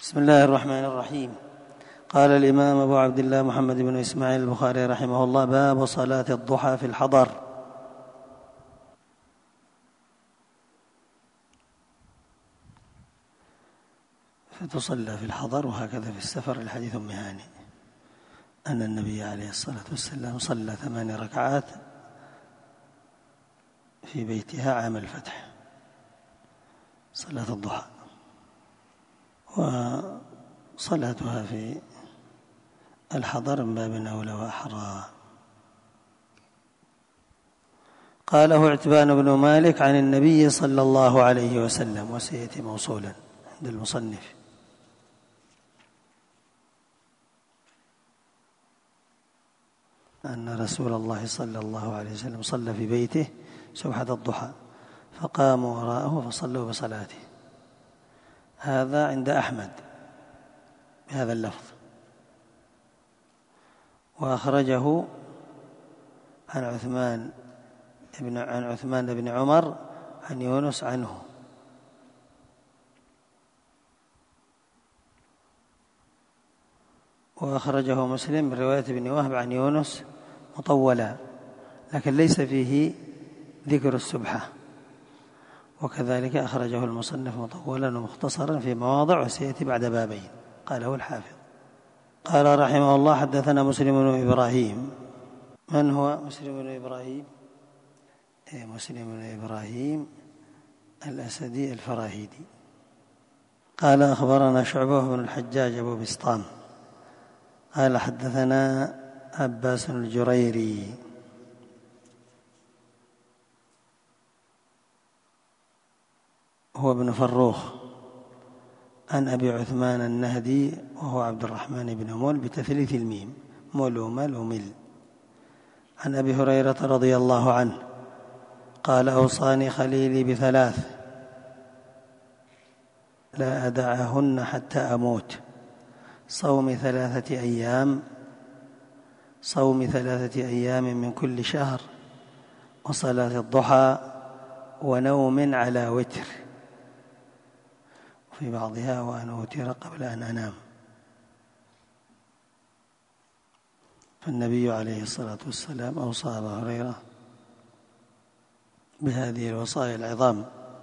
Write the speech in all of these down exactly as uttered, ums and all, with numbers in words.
بسم الله الرحمن الرحيم. قال الإمام أبو عبد الله محمد بن إسماعيل البخاري رحمه الله: باب صلاة الضحى في الحضر. فتصلى في الحضر وهكذا في السفر. الحديث أم هاني أن النبي عليه الصلاة والسلام صلى ثمان ركعات في بيتها عام الفتح، صلاة الضحى، وصلاتها في الحضر من باب أولى وأحرى. قاله عتبان بن مالك عن النبي صلى الله عليه وسلم، وسيأتي موصولا عند المصنف. أن رسول الله صلى الله عليه وسلم صلى في بيته سبحة الضحى، فقاموا وراءه فصلوا بصلاته. هذا عند أحمد بهذا اللفظ، وأخرجه عن عثمان ابن عن عثمان بن عمر عن يونس عنه. وأخرجه مسلم برواية ابن وهب عن يونس مطولا، لكن ليس فيه ذكر السبحة. وكذلك أخرجه المصنف مطولا ومختصرا في مواضع، وسيأتي بعد بابين. قاله الحافظ. قال رحمه الله: حدثنا مسلم بن إبراهيم. من هو مسلم بن إبراهيم؟ إيه مسلم بن إبراهيم الأسدي الفراهيدي. قال: أخبرنا شعبة بن الحجاج أبو بسطام قال: حدثنا عباس الجريري هو ابن فروخ عن أبي عثمان النهدي وهو عبد الرحمن بن مول بتثليث الميم، مول ومل ومل، عن أبي هريرة رضي الله عنه قال: أوصاني خليلي بثلاث لا أدعهن حتى أموت: صوم ثلاثة أيام صوم ثلاثة أيام من كل شهر، وصلاة الضحى، ونوم على وتر، في بعضها وأن أوتر قبل أن أنام. فالنبي عليه الصلاة والسلام أوصى أبا هريرة بهذه الوصايا العظام،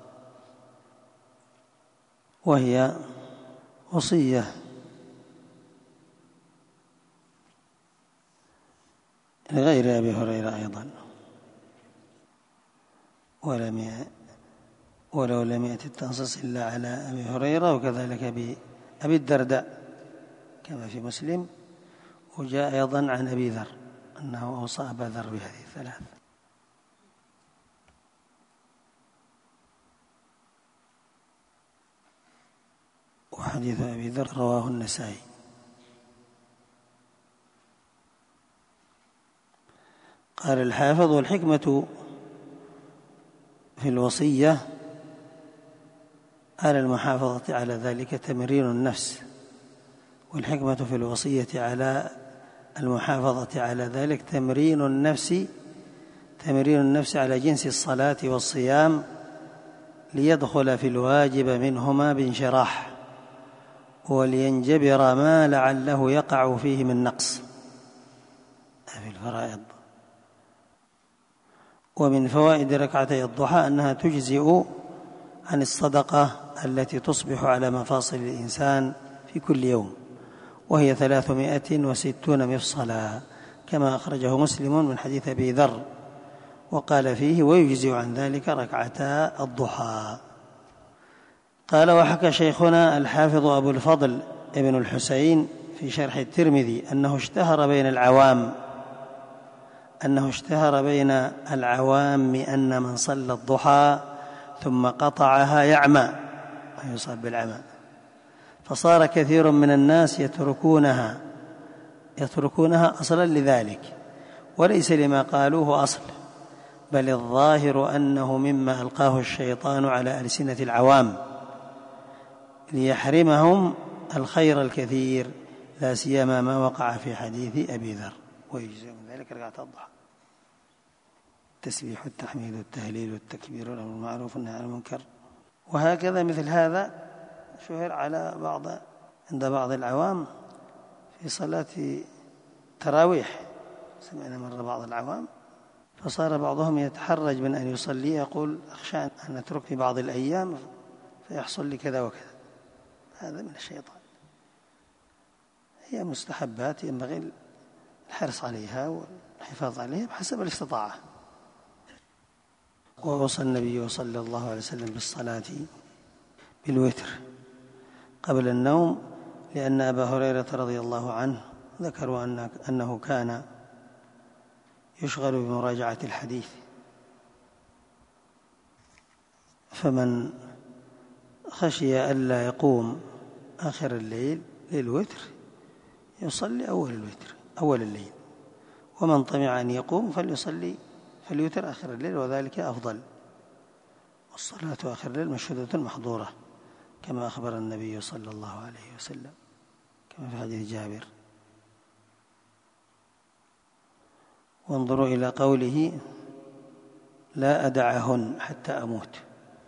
وهي وصية لغير أبي هريرة أيضا، ولم ولو لم يأتي التنصيص إلا على أبي هريرة، وكذلك بأبي الدرداء كما في مسلم. وجاء أيضا عن أبي ذر أنه أوصى أبا ذر بهذه الثلاث. وحديث أبي ذر رواه النسائي. قال الحافظ: والحكمة في الوصية على المحافظة على ذلك تمرين النفس والحكمة في الوصية على المحافظة على ذلك تمرين النفس تمرين النفس على جنس الصلاة والصيام، ليدخل في الواجب منهما بانشراح، ولينجبر ما لعله يقع فيه من نقص في الفرائض. ومن فوائد ركعتي الضحى أنها تجزئ عن الصدقة التي تصبح على مفاصل الإنسان في كل يوم، وهي ثلاثمائة وستون مفصلا، كما أخرجه مسلم من حديث أبي ذر، وقال فيه: ويجزئ عن ذلك ركعتا الضحى. قال: وحكى شيخنا الحافظ أبو الفضل ابن الحسين في شرح الترمذي أنه اشتهر بين العوام أنه اشتهر بين العوام أن من صلى الضحى ثم قطعها يعمى، ويصاب بالعمى، فصار كثير من الناس يتركونها يتركونها أصلا لذلك، وليس لما قالوه أصل، بل الظاهر أنه مما ألقاه الشيطان على ألسنة العوام ليحرمهم الخير الكثير، لا سيما ما وقع في حديث أبي ذر. ويجزئ من ذلك ركعة الضحى: التسبيح والتحميد والتهليل والتكبير والأمر بالمعروف والنهي عن المنكر. وهكذا مثل هذا شهر على بعض عند بعض العوام في صلاة تراويح، سمعنا مرة بعض العوام فصار بعضهم يتحرج من أن يصلي، يقول أخشى أن أترك في بعض الأيام فيحصل لي كذا وكذا. هذا من الشيطان. هي مستحبات ينبغي الحرص عليها والحفاظ عليها بحسب الاستطاعة. ووصى النبي صلى الله عليه وسلم بالصلاة بالوتر قبل النوم، لأن أبا هريرة رضي الله عنه ذكروا أنه كان يشغل بمراجعة الحديث، فمن خشي ألا يقوم آخر الليل للوتر يصلي أول الوتر أول الليل، ومن طمع أن يقوم فليصلي فليوتر آخر الليل، وذلك أفضل. والصلاة آخر الليل مشهودة محظورة كما أخبر النبي صلى الله عليه وسلم كما في حديث جابر. وانظروا إلى قوله لا أدعهن حتى أموت،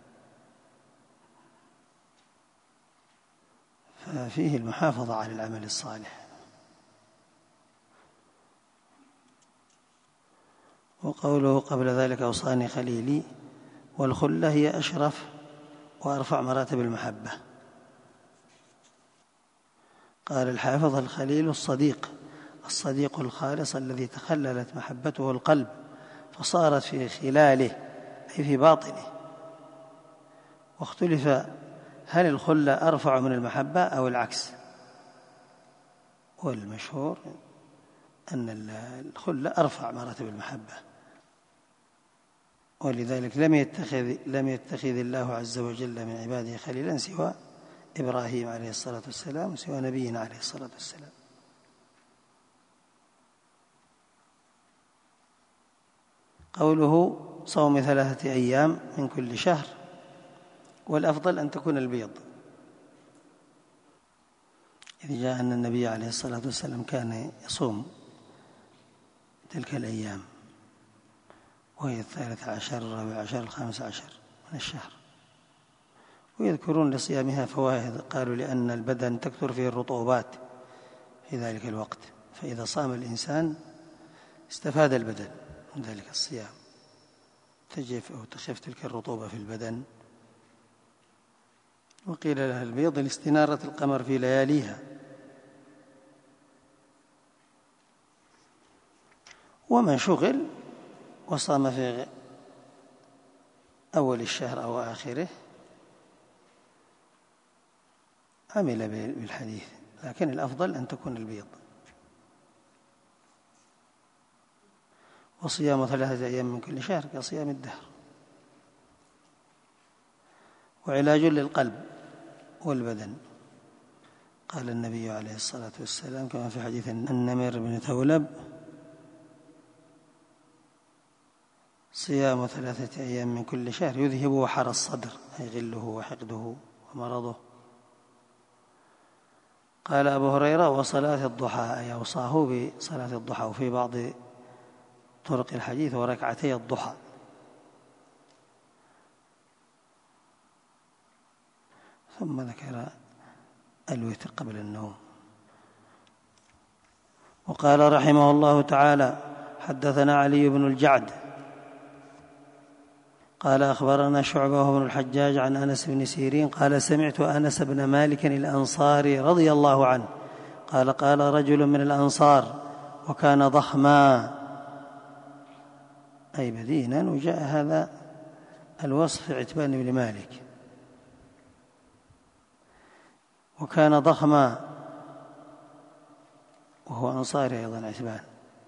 ففيه المحافظة على العمل الصالح. وقوله قبل ذلك أوصاني خليلي، والخلة هي أشرف وأرفع مراتب المحبة. قال الحافظ الخليل الصديق، الصديق الخالص الذي تخللت محبته القلب فصارت في خلاله أي في باطنه. واختلف هل الخلة أرفع من المحبة أو العكس، والمشهور أن الخلة أرفع مراتب المحبة، ولذلك لم يتخذ لم يتخذ الله عز وجل من عباده خليلا سوى إبراهيم عليه الصلاة والسلام وسوى نبينا عليه الصلاة والسلام. قوله صوم ثلاثة أيام من كل شهر، والأفضل أن تكون البيض، إذ جاء أن النبي عليه الصلاة والسلام كان يصوم تلك الأيام، وهي الثالث عشر الرابع عشر الخامس عشر من الشهر. ويذكرون لصيامها فوائد، قالوا لأن البدن تكثر فيه الرطوبات في ذلك الوقت، فإذا صام الإنسان استفاد البدن من ذلك الصيام، تجف أو تخف تلك الرطوبة في البدن. وقيل لها البيض لاستنارة القمر في لياليها. ومن شغل وصام في أول الشهر أو آخره عمل بالحديث، لكن الأفضل أن تكون البيض. وصيام ثلاثة أيام من كل شهر كصيام الدهر. وعلاج للقلب والبدن، قال النبي عليه الصلاة والسلام كما في حديث النمر بن ثولب صيام ثلاثة أيام من كل شهر يذهب وحر الصدر، أي غله وحقده ومرضه. قال أبو هريرة وصلاة الضحى، أي أوصاه بصلاة الضحى. وفي بعض طرق الحديث وركعتي الضحى. ثم ذكر الوتر قبل النوم. وقال رحمه الله تعالى حدثنا علي بن الجعد قال أخبرنا شعبة بن الحجاج عن أنس بن سيرين قال سمعت أنس بن مالك الأنصاري رضي الله عنه قال قال رجل من الأنصار وكان ضخما أي بدينا، وجاء هذا الوصف في عتبان بن مالك، وكان ضخما وهو أنصاري أيضا عتبان،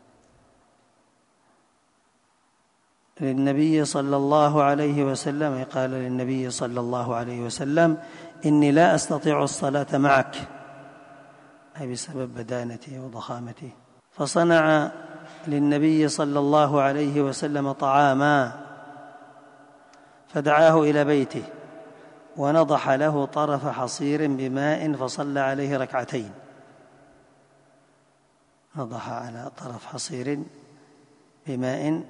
للنبي صلى الله عليه وسلم قال للنبي صلى الله عليه وسلم إني لا أستطيع الصلاة معك، أي بسبب بدانته وضخامته. فصنع للنبي صلى الله عليه وسلم طعاما فدعاه إلى بيته ونضح له طرف حصير بماء فصلى عليه ركعتين. نضح على طرف حصير بماء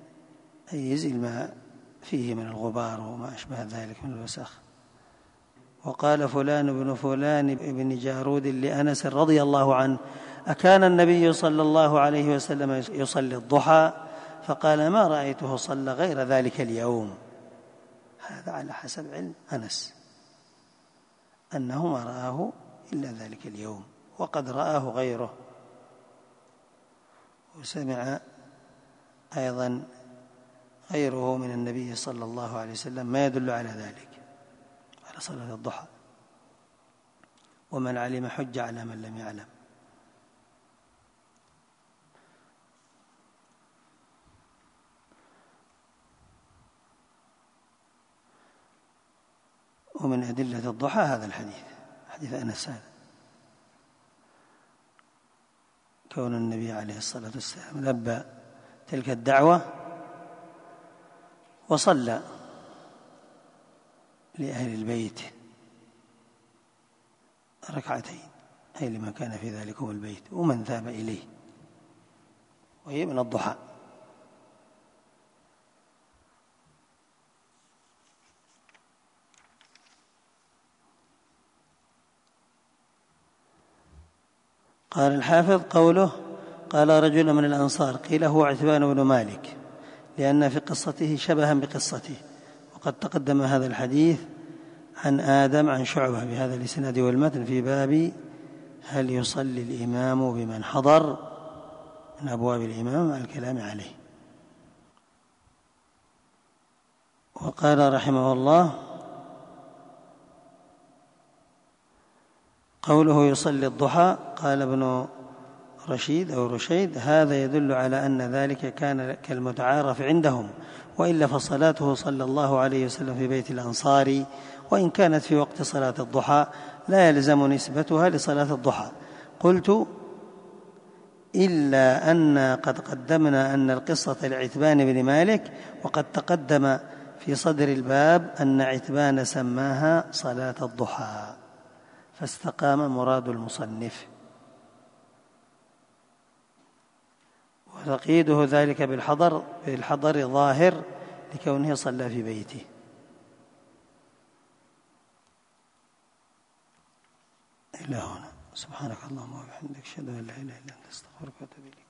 أي يزيل ما فيه من الغبار وما أشبه ذلك من الوسخ، وقال فلان بن فلان بن جارود لأنس رضي الله عنه: أكان النبي صلى الله عليه وسلم يصلي الضحى؟ فقال: ما رأيته صلى غير ذلك اليوم. هذا على حسب علم أنس أنه ما رآه إلا ذلك اليوم، وقد رآه غيره، وسمع أيضا غيره من النبي صلى الله عليه وسلم ما يدل على ذلك، على صلاة الضحى. ومن علم حج على من لم يعلم. ومن أدلة الضحى هذا الحديث، حديث أنس هذا، كون النبي عليه الصلاة والسلام لبى تلك الدعوة وصلى لأهل البيت ركعتين، أي لمن كان في ذلكم البيت ومن ذهب إليه، وهي من الضحى. قال الحافظ: قوله قال رجل من الأنصار، قيل هو عتبان بن مالك، لأن في قصته شبها بقصته. وقد تقدم هذا الحديث عن آدم عن شعبة بهذا الإسناد والمتن في باب هل يصلي الإمام بمن حضر، من أبواب الإمام مع الكلام عليه. وقال رحمه الله: قوله يصلي الضحى، قال ابن رشيد أو رشيد: هذا يدل على أن ذلك كان كالمتعارف عندهم، وإلا فصلاته صلى الله عليه وسلم في بيت الأنصار وإن كانت في وقت صلاة الضحى لا يلزم نسبتها لصلاة الضحى. قلت: إلا أن قد قدمنا أن القصة لعتبان بن مالك، وقد تقدم في صدر الباب أن عتبان سماها صلاة الضحى، فاستقام مراد المصنف. وتقييده ذلك بالحضر بالحضر ظاهر لكونه صلى في بيته. إلى هنا. سبحانك اللهم وبحمدك، أشهد أن لا إله إلا أنت، أستغفرك وأتوب إليك.